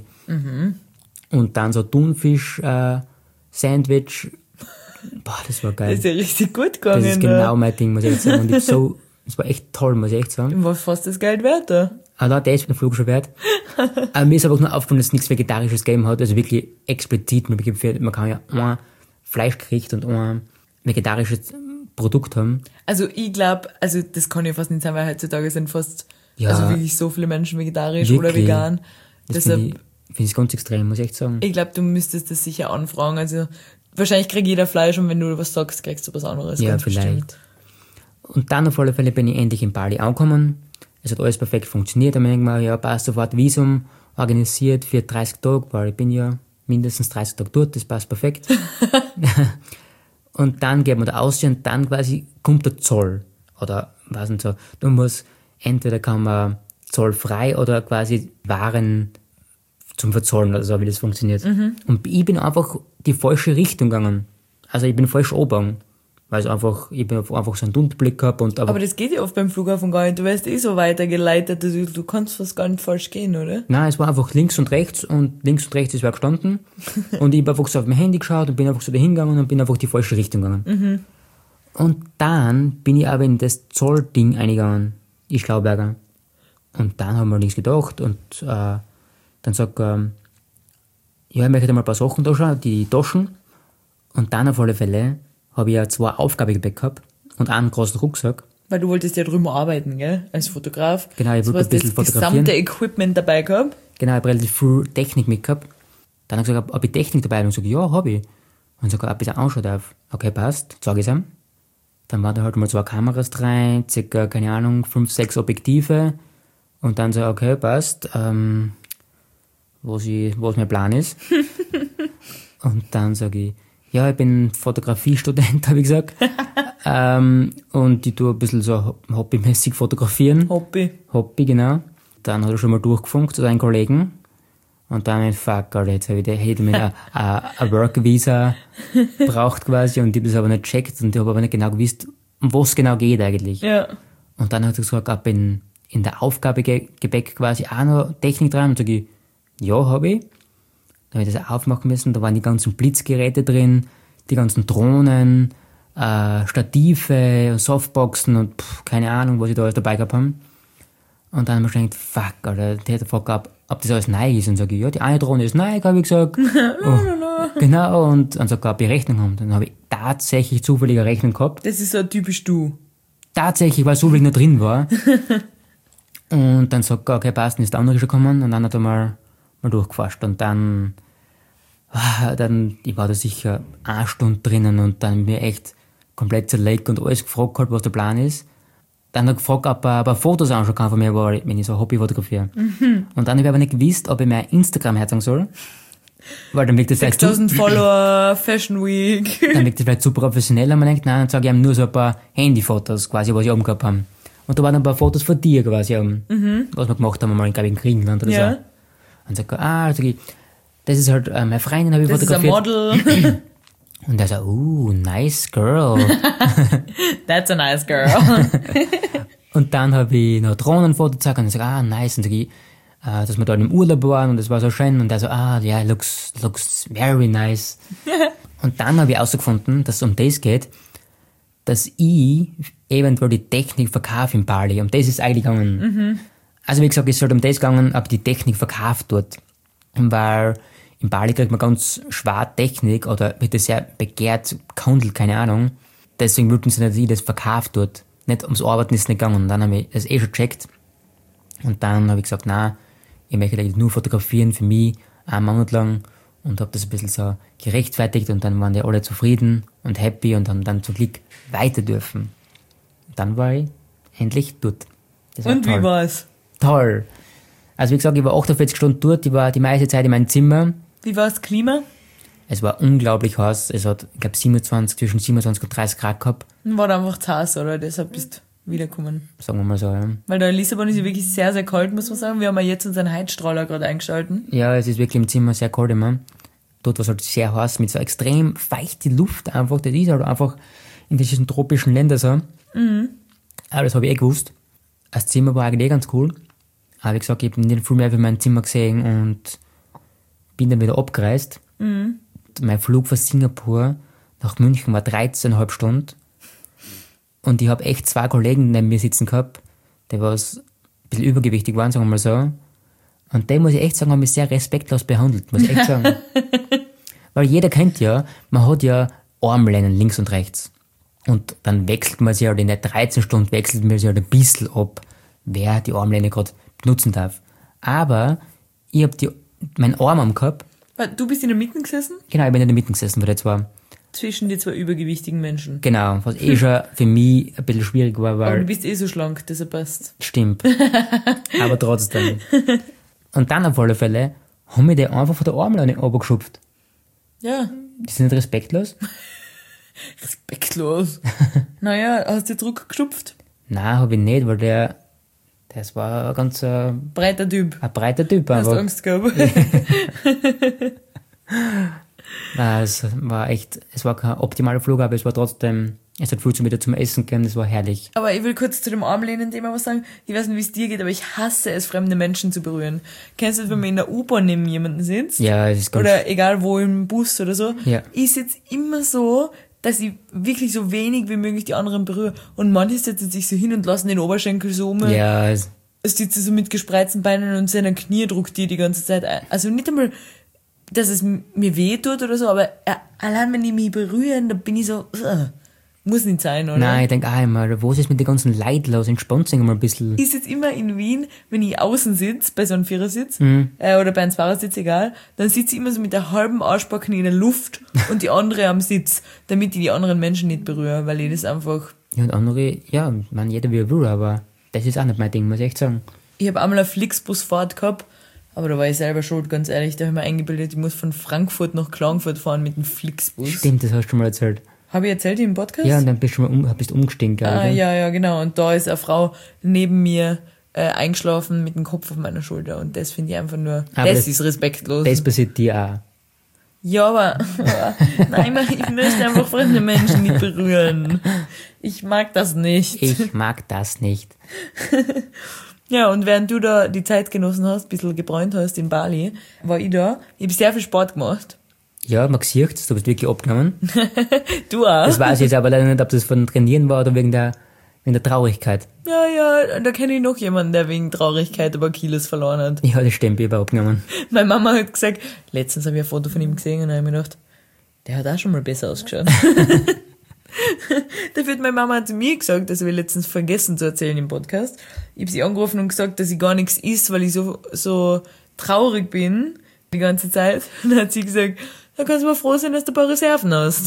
Und dann so Thunfisch, Sandwich. Boah, das war Das geil. ist ja richtig gut gegangen. Das ist genau mein Ding, muss ich echt sagen. Und das war echt toll, muss ich echt sagen. War fast das Geld wert da. Aber da ist der Flug schon wert. Aber mir ist aber auch nur aufgefallen, dass es nichts Vegetarisches gegeben hat. Also wirklich explizit. Man kann ja ein Fleischgericht und ein vegetarisches Produkt haben. Also ich glaube, also das kann ja fast nicht sein, weil heutzutage sind fast, Ja. also wirklich so viele Menschen vegetarisch oder Wirklich. vegan. Das Deshalb, finde ich ganz extrem, muss ich echt sagen. ich glaube, du müsstest das sicher anfragen. Also wahrscheinlich kriegt jeder Fleisch und wenn du was sagst, kriegst du was anderes. Ja, ganz vielleicht. bestimmt. Und dann auf alle Fälle bin ich endlich in Bali angekommen. Es hat alles perfekt funktioniert. Dann habe ich mir ja, passt sofort Visum organisiert für 30 Tage, weil ich bin ja mindestens 30 Tage dort, das passt perfekt. Und dann geht man da aus und dann quasi kommt der Zoll. Oder was nicht so. Du musst, entweder kann man zollfrei oder quasi Waren zum Verzollen oder so, wie das funktioniert. Und ich bin einfach die falsche Richtung gegangen. Also ich bin falsch oben. Weil ich bin einfach so einen Tunnelblick gehabt und Aber das geht ja oft beim Flughafen gar nicht. Du wirst eh so weitergeleitet, du kannst fast gar nicht falsch gehen, oder? nein, es war einfach links und rechts ist wer gestanden. Und ich habe einfach so auf mein Handy geschaut und bin einfach so dahin gegangen und bin einfach die falsche Richtung gegangen. Und dann bin ich aber in das Zollding eingegangen, die Schlauberger. Und dann haben wir nichts gedacht und dann sagt er, ja, ich möchte mal ein paar Sachen da schauen, die Taschen. Und dann auf alle Fälle habe ich ja 2 Aufgabegepäck gehabt und einen großen Rucksack. Weil du wolltest ja drüben arbeiten, gell? Als Fotograf. Genau, ich So wollte hast ein bisschen das fotografieren. gesamte Equipment dabei gehabt. Genau, ich habe relativ viel Technik mitgehabt. Dann habe ich gesagt, ob ich Technik dabei habe. Und ich gesagt, ja, habe ich. Und ich gesagt, ob ich das anschauen darf. Okay, passt, sage ich es ihm. Dann waren da halt mal 2 Kameras rein, circa, keine Ahnung, 5, 6 Objektive. Und dann so, okay, passt, was mein Plan ist. Und dann sage ich, ja, ich bin Fotografiestudent, habe ich gesagt. Und ich tue ein bisschen so hobbymäßig fotografieren. Hobby, genau. Dann hat er schon mal durchgefunkt zu seinen Kollegen. Und dann, fuck, Alter, jetzt hätte ich mir ein Work-Visa braucht quasi und ich habe das aber nicht gecheckt und ich habe aber nicht genau gewusst, um was genau geht eigentlich. Ja. Und dann hat er gesagt, ab in der Aufgabegepäck quasi auch noch Technik dran. Und sage ich, ja, habe ich. Dann habe ich das aufmachen müssen, da waren die ganzen Blitzgeräte drin, die ganzen Drohnen, Stative, Softboxen und keine Ahnung, was ich da alles dabei gehabt habe. Und dann haben wir schon gedacht, fuck, Alter, der hat gefragt, ob das alles neu ist. Und sage ich, ja, die eine Drohne ist neu, habe ich gesagt. Genau, und dann sagt er, ob ich Rechnung haben. Dann habe ich tatsächlich zufällig eine Rechnung gehabt. Das ist so typisch du. Tatsächlich, weil so viel noch drin war. Und dann sagt er, okay, passt, dann ist der andere schon gekommen. Und dann hat er mal durchgefasst. Und dann, ich war da sicher 1 Stunde drinnen und dann mir echt komplett zerlegt und alles gefragt hat, was der Plan ist. Dann hat er gefragt, ob er ein paar Fotos anschauen kann von mir, wenn ich so Hobby fotografiere. Und dann habe ich aber nicht gewusst, ob ich mir Instagram herzagen soll. Weil dann wirkt das 6000 Follower, Fashion Week. Dann wirkt das vielleicht zu professionell und man denkt, nein, dann sage ich ihm nur so ein paar Handyfotos quasi, was ich oben gehabt habe. Und da waren ein paar Fotos von dir quasi oben. Was wir gemacht haben, mal glaube ich in Griechenland oder so. Und sag ich, das ist halt meine Freundin, habe ich fotografiert. Das ist ein Model. Und er so, nice girl. That's a nice girl. Und dann habe ich noch Drohnenfoto gezeigt und ich sage, nice. Und sag ich, dass wir da im Urlaub waren und das war so schön. Und er so, yeah, looks very nice. Und dann habe ich herausgefunden, dass es um das geht, dass ich eventuell die Technik verkaufe in Bali. Um das ist eigentlich gegangen. Also wie gesagt, es sollte um das gegangen, ob die Technik verkauft wird. Weil in Bali kriegt man ganz schwer Technik oder wird das sehr begehrt, gehandelt, keine Ahnung. Deswegen wollten sie nicht, dass ich das verkauft wird. Nicht ums Arbeiten ist nicht gegangen. Und dann habe ich das schon gecheckt. Und dann habe ich gesagt, nein, ich möchte eigentlich nur fotografieren für mich, 1 Monat lang. Und habe das ein bisschen so gerechtfertigt. Und dann waren die alle zufrieden und happy und haben dann zum Glück weiter dürfen. Und dann war ich endlich dort. Und wie war's? Toll. Also wie gesagt, ich war 48 Stunden dort. Ich war die meiste Zeit in meinem Zimmer. Wie war das Klima? Es war unglaublich heiß. Es hat, ich glaube, zwischen 27 und 30 Grad gehabt. War da einfach zu heiß, oder? Deshalb bist du wiedergekommen. Sagen wir mal so, ja. Weil da in Lissabon ist ja wirklich sehr, sehr kalt, muss man sagen. Wir haben ja jetzt unseren Heizstrahler gerade eingeschalten. Ja, es ist wirklich im Zimmer sehr kalt immer. Dort war es halt sehr heiß, mit so extrem feuchte Luft einfach. Das ist halt einfach in diesen tropischen Ländern so. Aber das habe ich gewusst. Das Zimmer war eigentlich ganz cool. Aber wie gesagt, ich habe nicht viel mehr für mein Zimmer gesehen und bin dann wieder abgereist. Mein Flug von Singapur nach München war 13,5 Stunden. Und ich habe echt 2 Kollegen neben mir sitzen gehabt, die was ein bisschen übergewichtig waren, sagen wir mal so. Und die, muss ich echt sagen, haben mich sehr respektlos behandelt, muss ich echt sagen. Weil jeder kennt ja, man hat ja Armlehnen links und rechts. Und dann wechselt man sich halt in der 13 Stunden, wechselt man sich halt ein bisschen ab, wer die Armlehne gerade benutzen darf. Aber ich habe meinen Arm gehabt. Du bist in der Mitte gesessen? Genau, ich bin in der Mitte gesessen bei den 2. Zwischen die 2 übergewichtigen Menschen. Genau, was schon für mich ein bisschen schwierig war, weil... Aber du bist so schlank, deshalb passt. Stimmt. Aber trotzdem. Und dann auf alle Fälle haben wir die einfach von der Armlehne runtergeschupft. Ja. Die sind nicht respektlos. Respektlos? Naja, hast du Druck geschupft? Nein, habe ich nicht, weil das war ein ganz... breiter Typ. Ein breiter Typ einfach. Hast du Angst gehabt? Nein, es war kein optimaler Flug, aber es war trotzdem, es hat viel wieder zum Essen gegeben, es war herrlich. Aber ich will kurz zu dem Armlehnen-Thema was sagen. Ich weiß nicht, wie es dir geht, aber ich hasse es, fremde Menschen zu berühren. Kennst du das, wenn man in der U-Bahn neben jemanden sitzt? Ja, es ist ganz... Oder egal wo, im Bus oder so. Ja. Ich sitze immer so, dass ich wirklich so wenig wie möglich die anderen berühre. Und manche setzen sich so hin und lassen den Oberschenkel so um. Ja. Es sitzt so mit gespreizten Beinen und seiner Knie druckt die ganze Zeit ein. Also nicht einmal, dass es mir weh tut oder so, aber allein wenn die mich berühren, dann bin ich so, muss nicht sein, oder? Nein, ich denke auch immer, wo ist es mit den ganzen Leuten los? Entspannt sich mal ein bisschen. Ich sitze immer in Wien, wenn ich außen sitze, bei so einem Vierersitz, oder bei einem Zweiersitz, egal, dann sitze ich immer so mit der halben Arschbacken in der Luft und die andere am Sitz, damit ich die anderen Menschen nicht berühre, weil ich das einfach... Ja, und andere, ja, man, jeder wie er will, aber das ist auch nicht mein Ding, muss ich echt sagen. Ich habe einmal eine Flixbusfahrt gehabt, aber da war ich selber schuld, ganz ehrlich, da habe ich mir eingebildet, ich muss von Frankfurt nach Klagenfurt fahren mit dem Flixbus. Stimmt, das hast du schon mal erzählt. Habe ich erzählt im Podcast? Ja, und dann bist du bist umgestiegen, glaube ich. Ja, genau. Und da ist eine Frau neben mir eingeschlafen mit dem Kopf auf meiner Schulter. Und das finde ich einfach nur, das ist respektlos. Das passiert dir auch. Ja, aber nein, ich möchte einfach fremde Menschen nicht berühren. Ich mag das nicht. Ich mag das nicht. Ja, und während du da die Zeit genossen hast, ein bisschen gebräunt hast in Bali, war ich da. Ich habe sehr viel Sport gemacht. Ja, man sieht es, du bist wirklich abgenommen. Du auch. Das weiß ich jetzt aber leider nicht, ob das von Trainieren war oder wegen der Traurigkeit. Ja, da kenne ich noch jemanden, der wegen Traurigkeit aber Kilos verloren hat. Ja, das stimmt, ich habe abgenommen. Meine Mama hat gesagt, letztens habe ich ein Foto von ihm gesehen und habe mir gedacht, der hat auch schon mal besser ausgeschaut. Dafür hat meine Mama zu mir gesagt, das habe ich letztens vergessen zu erzählen im Podcast. Ich habe sie angerufen und gesagt, dass ich gar nichts isst, weil ich so traurig bin die ganze Zeit. Und dann hat sie gesagt, da kannst du mal froh sein, dass du ein paar Reserven hast.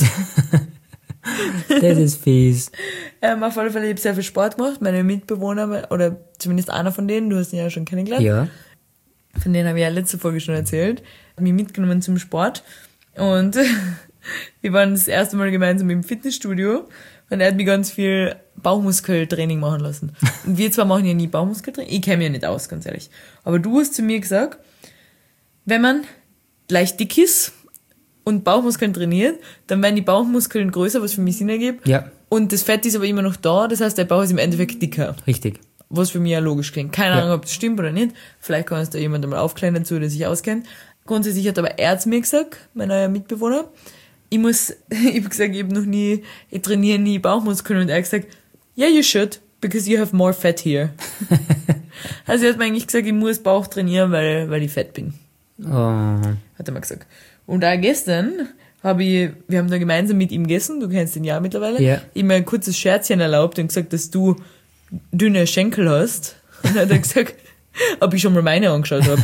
Das ist fies. Auf alle Fälle, ich habe sehr viel Sport gemacht. Meine Mitbewohner, oder zumindest einer von denen, du hast ihn ja schon kennengelernt. Ja. Von denen habe ich ja letzte Folge schon erzählt. Hat mich mitgenommen zum Sport. Und wir waren das erste Mal gemeinsam im Fitnessstudio. Und er hat mich ganz viel Bauchmuskeltraining machen lassen. Und wir zwar machen ja nie Bauchmuskeltraining. Ich kenne mich ja nicht aus, ganz ehrlich. Aber du hast zu mir gesagt, wenn man leicht dick ist und Bauchmuskeln trainiert, dann werden die Bauchmuskeln größer, was für mich Sinn ergibt. Ja. Und das Fett ist aber immer noch da, das heißt, der Bauch ist im Endeffekt dicker. Richtig. Was für mich ja logisch klingt. Keine Ahnung, ob das stimmt oder nicht. Vielleicht kann uns da jemand einmal aufklären dazu, der sich auskennt. Grundsätzlich hat aber er zu mir gesagt, mein neuer Mitbewohner, ich habe gesagt, ich trainiere nie Bauchmuskeln, und er hat gesagt, yeah, you should, because you have more fat here. Also er hat mir eigentlich gesagt, ich muss Bauch trainieren, weil ich fett bin. Oh. Hat er mal gesagt. Und auch gestern wir haben da gemeinsam mit ihm gegessen, du kennst ihn ja mittlerweile, Ja. ich mir ein kurzes Scherzchen erlaubt und gesagt, dass du dünne Schenkel hast. Und dann hat er gesagt, ob ich schon mal meine angeschaut habe.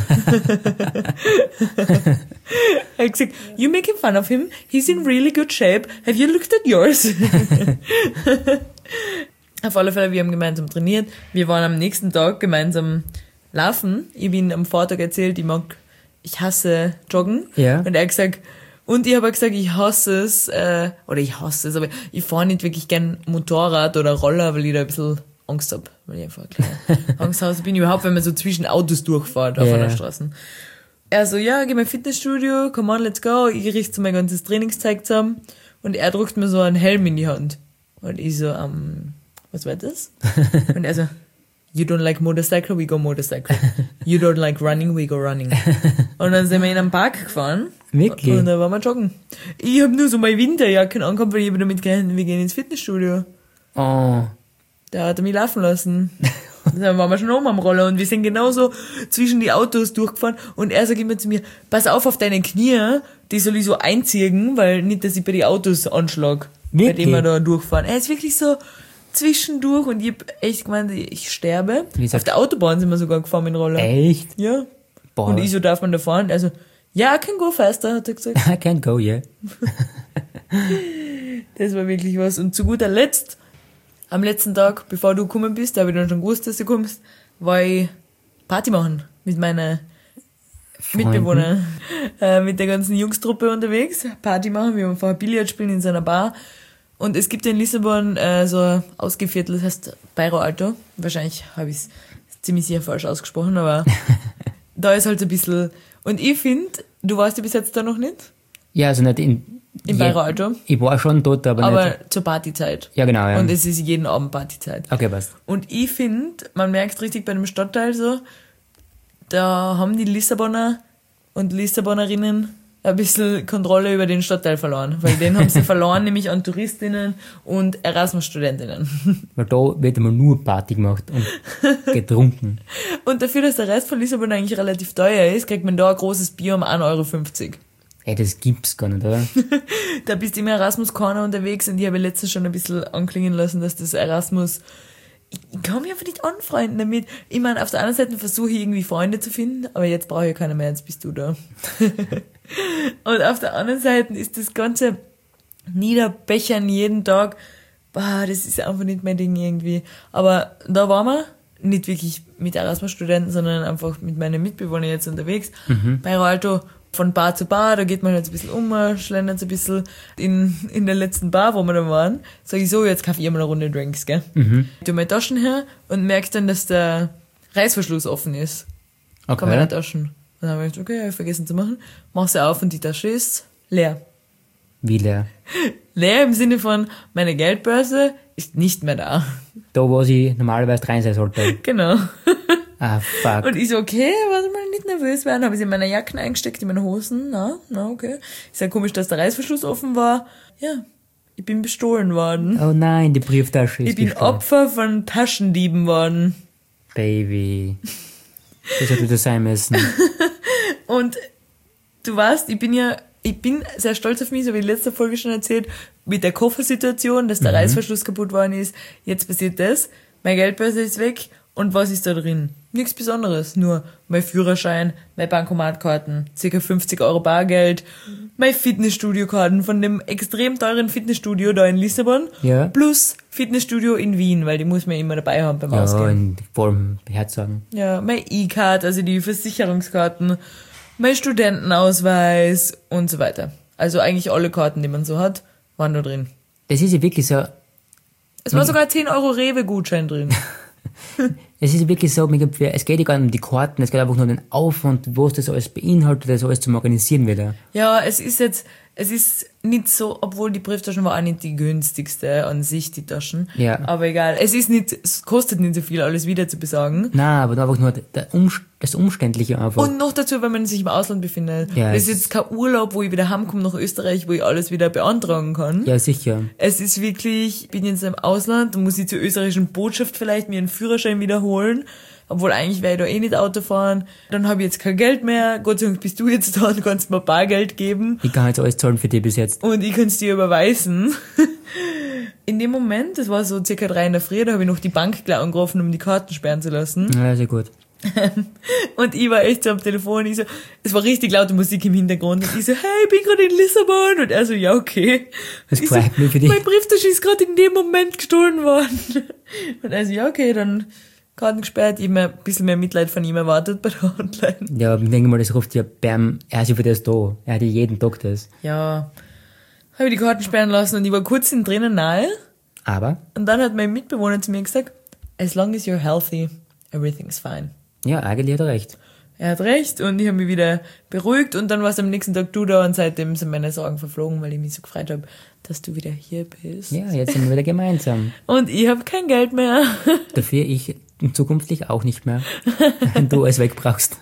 Er hat gesagt, you making fun of him? He's in really good shape. Have you looked at yours? Auf alle Fälle, wir haben gemeinsam trainiert. Wir waren am nächsten Tag gemeinsam laufen. Ich habe ihm am Vortag erzählt, ich hasse Joggen. Ja. Und er hat gesagt, und ich habe gesagt, ich hasse es, aber ich fahre nicht wirklich gern Motorrad oder Roller, weil ich da ein bisschen Angst habe, weil ich einfach klar Angst habe, bin ich überhaupt, wenn man so zwischen Autos durchfährt auf einer Straße. Er so, ja, geh mal ins Fitnessstudio, come on, let's go, ich richte so mein ganzes Trainingszeug zusammen, und er drückt mir so einen Helm in die Hand. Und ich so, was war das? Und er so, you don't like motorcycle, we go motorcycle. You don't like running, we go running. Und dann sind wir in einen Park gefahren. Wirklich? Und dann waren wir joggen. Ich habe nur so meine Winterjacke angehabt, weil ich habe damit gerechnet, wir gehen ins Fitnessstudio. Oh. Da hat er mich laufen lassen. Dann waren wir schon oben am Roller und wir sind genauso zwischen die Autos durchgefahren, und er sagt immer zu mir, pass auf deine Knie, die soll ich so einziehen, weil nicht, dass ich bei den Autos anschlag, bei dem wir da durchfahren. Er ist wirklich so zwischendurch, und ich hab echt gemeint, ich sterbe. Auf der Autobahn sind wir sogar gefahren mit dem Roller. Echt? Ja. Boah. Und ich so, darf man da fahren? Also, ja, I can go faster, hat er gesagt. I can't go, yeah. Das war wirklich was. Und zu guter Letzt, am letzten Tag, bevor du gekommen bist, da habe ich dann schon gewusst, dass du kommst, war ich Party machen mit meinen Mitbewohnern. Mit der ganzen Jungstruppe unterwegs. Party machen, wir haben vorher Billard spielen in so einer Bar. Und es gibt in Lissabon so ein Ausgeviertel, das heißt Bairro Alto. Wahrscheinlich habe ich es ziemlich sicher falsch ausgesprochen, aber da ist halt so ein bisschen... Und ich finde, du warst ja bis jetzt da noch nicht? Ja, also nicht in Bairro Alto. Ich war schon dort, aber nicht. Zur Partyzeit. Ja, genau, ja. Und es ist jeden Abend Partyzeit. Okay, passt. Und ich finde, man merkt richtig bei dem Stadtteil so, da haben die Lissabonner und Lissabonnerinnen ein bisschen Kontrolle über den Stadtteil verloren. Weil den haben sie verloren, nämlich an Touristinnen und Erasmus-Studentinnen. Weil da wird immer nur Party gemacht und getrunken. Und dafür, dass der Rest von Lissabon eigentlich relativ teuer ist, kriegt man da ein großes Bier um 1,50 €. Ey, das gibt's gar nicht, oder? Da bist du im Erasmus-Corner unterwegs, und ich habe letztens schon ein bisschen anklingen lassen, dass das Erasmus... Ich kann mich einfach nicht anfreunden damit. Ich meine, auf der anderen Seite versuche ich irgendwie Freunde zu finden, aber jetzt brauche ich keiner mehr, jetzt bist du da. Und auf der anderen Seite ist das ganze Niederbechern jeden Tag, das ist einfach nicht mein Ding irgendwie. Aber da waren wir nicht wirklich mit Erasmus-Studenten, sondern einfach mit meinen Mitbewohnern jetzt unterwegs, bei Alto. von Bar zu Bar, da geht man halt ein bisschen schlendert ein bisschen in der letzten Bar, wo wir da waren, sage ich so, jetzt kaufe ich mal eine Runde Drinks, gell? Ich tue meine Taschen her und merke dann, dass der Reißverschluss offen ist. Okay. Von meiner Taschen. Dann habe ich gedacht, okay, habe ich vergessen zu machen. Mach sie auf und die Tasche ist leer. Wie leer? Leer im Sinne von, meine Geldbörse ist nicht mehr da. Da, wo sie normalerweise rein sein sollte. Genau. Ah, fuck. Und ich so, okay, warte mal, nicht nervös werden. Habe ich sie in meine Jacken eingesteckt, in meine Hosen. Na, okay. Ist ja komisch, dass der Reißverschluss offen war. Ja, ich bin bestohlen worden. Oh nein, die Brieftasche ist Ich bin gestohlen. Opfer von Taschendieben worden. Baby. Das hätte das sein müssen. Und du weißt, ich bin sehr stolz auf mich, so wie in letzter Folge schon erzählt, mit der Koffersituation, dass der Reißverschluss kaputt worden ist. Jetzt passiert das. Meine Geldbörse ist weg. Und was ist da drin? Nichts Besonderes. Nur mein Führerschein, meine Bankomatkarten, ca. 50 € Bargeld, meine Fitnessstudio-Karten von dem extrem teuren Fitnessstudio da in Lissabon, Ja. plus Fitnessstudio in Wien, weil die muss man immer dabei haben beim Ja, Ausgehen. in vollem Herzsagen. Ja, mein E-Card, also die Versicherungskarten, mein Studentenausweis und so weiter. Also eigentlich alle Karten, die man so hat, waren da drin. Das ist ja wirklich so, Es war sogar 10 € Rewe-Gutschein drin. es ist wirklich so, es geht ja gar nicht um die Karten, es geht einfach nur um den Aufwand, was das alles beinhaltet, das alles zum Organisieren wieder. Ja, es ist nicht so, obwohl die Brieftaschen war auch nicht die günstigste an sich, die Taschen. Ja. Aber egal. Es kostet nicht so viel, alles wieder zu besorgen. Nein, aber einfach nur das Umständliche einfach. Und noch dazu, wenn man sich im Ausland befindet. Ja, Das ist es- jetzt kein Urlaub, wo ich wieder heimkomme nach Österreich, wo ich alles wieder beantragen kann. Ja, sicher. Es ist wirklich, ich bin jetzt im Ausland, dann muss ich zur österreichischen Botschaft vielleicht mir einen Führerschein wiederholen. Obwohl eigentlich werde ich da eh nicht Auto fahren. Dann habe ich jetzt kein Geld mehr. Gott sei Dank bist du jetzt da und kannst mir Bargeld geben. Ich kann jetzt alles zahlen für dich bis jetzt. Und ich kann es dir überweisen. In dem Moment, das war so circa 3 in der Früh, da habe ich noch die Bank gleich angerufen, um die Karten sperren zu lassen. Ja, sehr gut. Und ich war echt so am Telefon, ich so, es war richtig laute Musik im Hintergrund. Und ich so, hey, ich bin gerade in Lissabon. Und er so, ja, okay. Das Ich so, freut mich für dich. mein Brieftasche ist gerade in dem Moment gestohlen worden. Und er so, ja, okay, dann Karten gesperrt. Ich hab mir ein bisschen mehr Mitleid von ihm erwartet bei der Hotline. Ja, ich denke mal, das ruft ja Bam, er ist ja für das da. Er hat ja jeden Tag das. Ja, habe ich die Karten sperren lassen und ich war kurz in Tränen nahe. Aber, Und dann hat mein Mitbewohner zu mir gesagt, as long as you're healthy, everything's fine. ja, eigentlich hat er recht. Er hat recht und ich habe mich wieder beruhigt und dann warst am nächsten Tag du da und seitdem sind meine Sorgen verflogen, weil ich mich so gefreut habe, dass du wieder hier bist. Ja, jetzt sind wir wieder gemeinsam. Und ich habe kein Geld mehr. Dafür ich zukünftig auch nicht mehr, wenn du es wegbrauchst.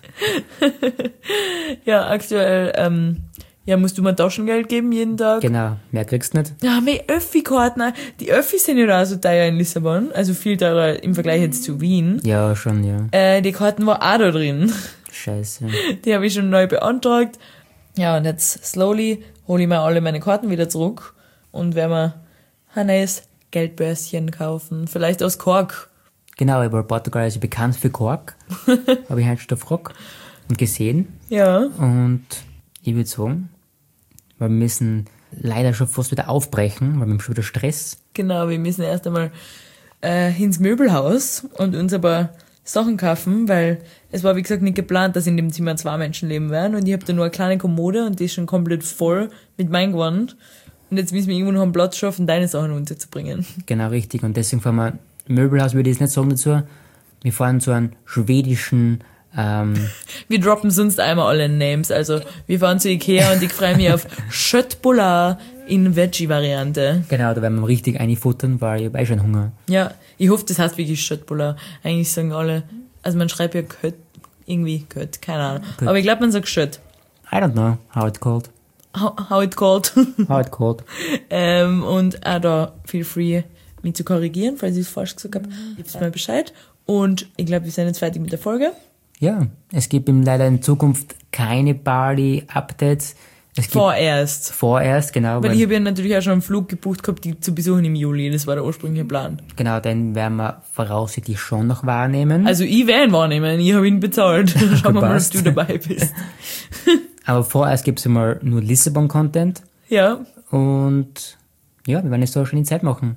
Ja, aktuell, musst du mir Taschengeld geben jeden Tag. Genau, mehr kriegst du nicht. Ja, meine Öffi-Karten, die Öffis sind ja da so teuer in Lissabon, also viel teurer im Vergleich jetzt zu Wien. Ja, schon, ja. Die Karten war auch da drin. Scheiße. Die habe ich schon neu beantragt. Ja, und jetzt slowly hole ich mir alle meine Karten wieder zurück und werde mir ein neues Geldbörschen kaufen. Vielleicht aus Kork. Genau, aber Portugal ist ja bekannt für Kork. Habe ich heute schon gefragt und gesehen. Ja. Und ich würde sagen, wir müssen leider schon fast wieder aufbrechen, weil wir haben schon wieder Stress. Genau, wir müssen erst einmal ins Möbelhaus und uns aber Sachen kaufen, weil es war, wie gesagt, nicht geplant, dass in dem Zimmer 2 Menschen leben werden. Und ich habe da nur eine kleine Kommode und die ist schon komplett voll mit meinem Gewand. Und jetzt müssen wir irgendwo noch einen Platz schaffen, deine Sachen unterzubringen. Genau, richtig. Und deswegen fahren wir, Möbelhaus würde ich jetzt nicht sagen dazu, wir fahren zu einem schwedischen, Wir droppen sonst einmal alle Names. Also wir fahren zu Ikea und ich freue mich auf Köttbullar in Veggie-Variante. genau, da werden wir richtig einfuttern, weil ich habe schon Hunger. Ja, ich hoffe, das heißt wirklich Köttbullar. Eigentlich sagen alle, also man schreibt ja Kött, irgendwie Kött, keine Ahnung. Kött. Aber ich glaube, man sagt Schött. I don't know how it's called. How it called. How it's called. Und auch da feel free, mich zu korrigieren, falls ich es falsch gesagt habe. Gibt's mal Bescheid. Und ich glaube, wir sind jetzt fertig mit der Folge. Ja, es gibt ihm leider in Zukunft keine Bali-Updates. Es gibt vorerst, genau. Weil ich habe ja natürlich auch schon einen Flug gebucht gehabt, die zu besuchen im Juli. Das war der ursprüngliche Plan. Genau, den werden wir voraussichtlich schon noch wahrnehmen. Also ich werde ihn wahrnehmen, ich habe ihn bezahlt. Schauen wir mal, ob Passt. du dabei bist. Aber vorerst gibt's immer nur Lissabon-Content. Ja. Und ja, wir werden jetzt da schon in Zeit machen.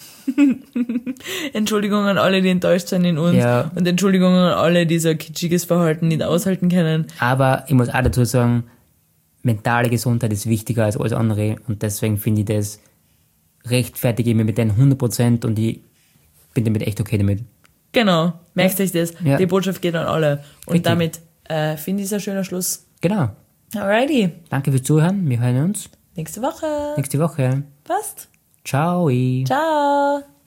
Entschuldigung an alle, die enttäuscht sind in uns. Ja. Und Entschuldigung an alle, die so ein kitschiges Verhalten nicht aushalten können. Aber ich muss auch dazu sagen, mentale Gesundheit ist wichtiger als alles andere und deswegen finde ich das, rechtfertige ich mich mit den 100% und ich bin damit echt okay damit. Genau, merkt euch das. Ja. Die Botschaft geht an alle. Und Richtig. damit finde ich es ein schöner Schluss. Genau. Alrighty, Danke fürs Zuhören. Wir hören uns nächste Woche. nächste Woche. Passt. Ciao. Ciao.